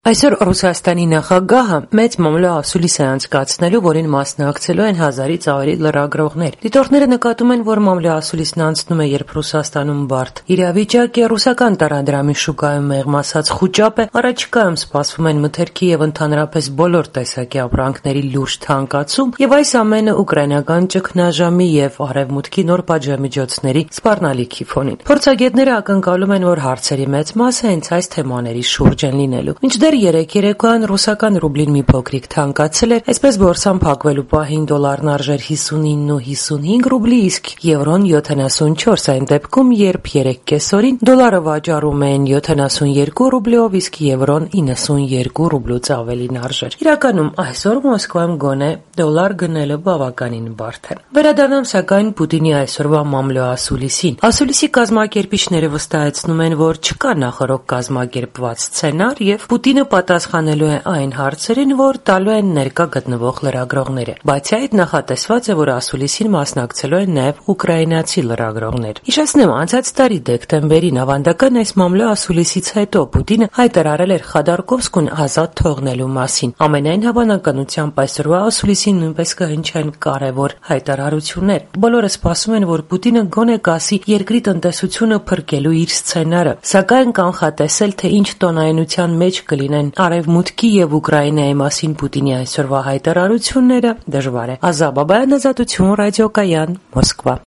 Այսօր Ռուսաստանի նախագահը մեծ մամլո ասուլիս է անցկացնելու, որին մասնակցելու են հազարից ավելի լրագրողներ։ Դիտորդները նկատում են, որ մամլո ասուլիսն անցնում է, երբ Ռուսաստանում բարդ իրավիճակ է, ռուսական տարադրամի շուկայում մեղմ ասած խուճապ է, առաջիկայում սպասվում են մթերքի եւ ընդհանրապես բոլոր տեսակի ապրանքների լուրջ թանկացում, եւ այս ամենը ուկրաինական ճգնաժամի եւ արևմուտքի նոր պատժամիջոցների սպառնալիքի ֆոնին։ Փորձագետները ակնկալում են, որ հարցերի մեծ մասը հենց այս թեմաների շուրջ են լինելու։ Մինչդեռ երեկ երեկոյան ռուսական ռուբլին մի փոքրիկ թանկացել էր, այսպես բորսան փակվելու պահին դոլարն արժեր 59 ու 55 ռուբլի, իսկ եվրոն 74, այն դեպքում, երբ երեկ կեսօրին դոլարը վաճառում էին 72 ռուբլիով, իսկ եվրոն 92 ռուբլուց ավելին արժեր։ Իրականում այսօր Մոսկվայում գոնե դոլար գնելը բավականին բարդ է։ Վերադառնամ սակայն Պուտինի այսօրվա մամլո ասուլիսին։ Ասուլիսի կազմակերպիչները վստահեցնում են, որ չկա նախօրոք կազմակերպված սցենար եւ Պուտինը պատասխանելու է այն հարցերին, որ տալու են ներկա գտնվող լրագրողները։ Բացի այդ, նախատեսված է, որ ասուլիսին մասնակցելու են նաև ուկրաինացի լրագրողներ։ Հիշեցնեմ, անցած տարի դեկտեմբերին ավանդական այս մամլո ասուլիսից հետո Պուտինը հայտարարել էր Խադարկովսկուն ազատ թողնելու մասին։ Ամենայն հավանականությամբ այսօրվա ասուլիսին նույնպես կհնչեն կարևոր հայտարարություններ։ Բոլորը սպասում են, որ Պուտինը գոնե կասի երկրի տնտեսությունը փրկելու իր սցենարը, սակայն կանխատեսել, թե ինչ տոնայնության մեջ կլինեն Արևմուտքի եւ Ուկրաինայի մասին Պուտինի այսօրվա հայտարարությունները դժվար է։ Ազա Բաբայան, Ազատություն, Ռադիոկայան, Մոսկվա։